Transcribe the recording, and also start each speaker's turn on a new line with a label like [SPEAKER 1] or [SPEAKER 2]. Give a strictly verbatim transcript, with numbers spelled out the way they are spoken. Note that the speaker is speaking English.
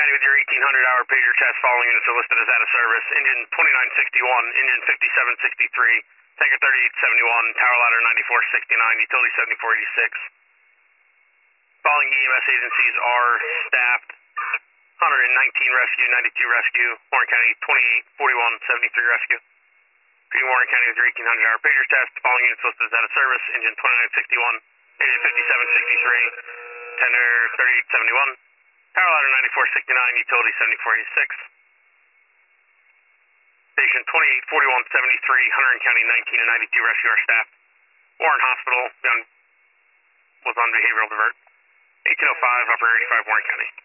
[SPEAKER 1] County with your eighteen hundred hour pager test. Following units are listed as out of service. Engine twenty-nine sixty-one, engine fifty-seven sixty-three, tanker thirty-eight seventy-one, tower ladder ninety-four sixty-nine, utility seventy-four eighty-six. Following E M S agencies are staffed: one hundred nineteen rescue, ninety-two rescue, Warren County twenty-eight forty-one seventy-three rescue. Repeating Warren County with your eighteen hundred hour pager test. Following units listed as out of service. Engine twenty-nine sixty-one, engine fifty-seven sixty-three, tender thirty-eight seventy-one, tower ladder ninety-four sixty-nine, utility seventy-four eighty-six. Station twenty-eight forty-one seventy-three, Hunterdon County nineteen and ninety-two rescue are staffed. Warren Hospital on, was on behavioral divert. eighteen oh five, upper eighty-five, Warren County.